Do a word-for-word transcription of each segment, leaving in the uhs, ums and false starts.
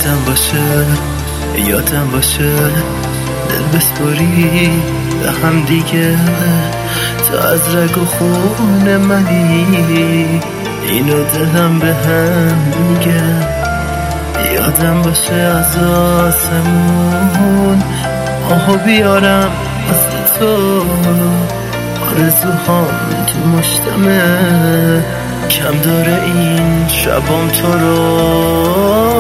یادم باشه یادم باشه دل بسپاری به هم دیگه، تو از رگ و خون منی، اینو دلم به هم میگه. یادم باشه از آسمون آهو بیارم از تو، آرزوهام تو مشتمه، کم داره این شبام تو رو.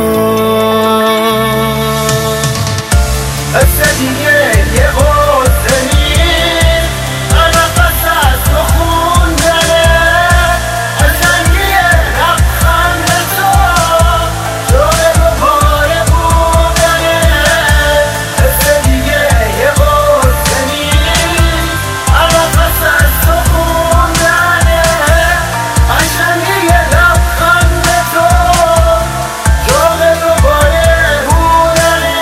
دیگه یه غصه نیست، نفس از تو خوندنه، قشنگی لبخند تو جای رو پاره بودنه. حس دیگه یه غصه نیست، نفس از تو خوندنه، قشنگی لبخند تو جای رو پاره بودنه.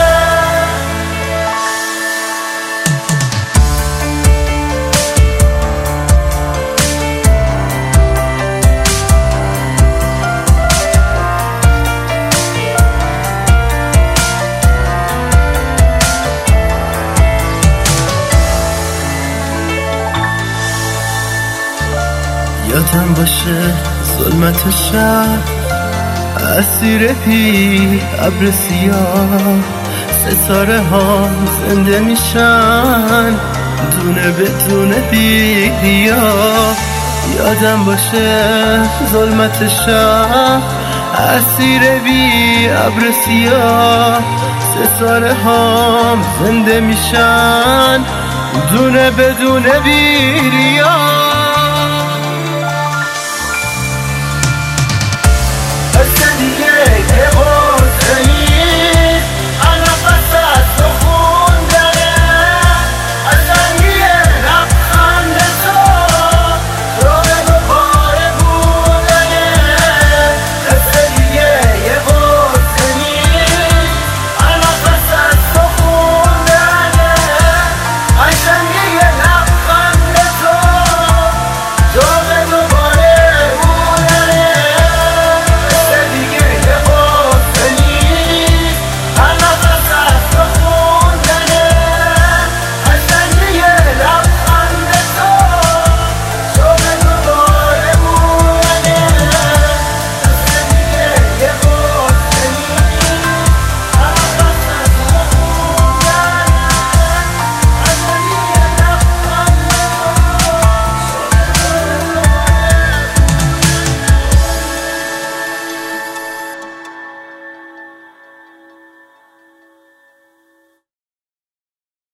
یادم باشه ظلمت شب، اسیر پی ابر سیاه، ستاره ها زنده میشن دونه به دونه بیا. یادم باشه ظلمت شب، اسیر بی ابر سیاه، ستاره ها زنده میشن دونه به دونه بیا.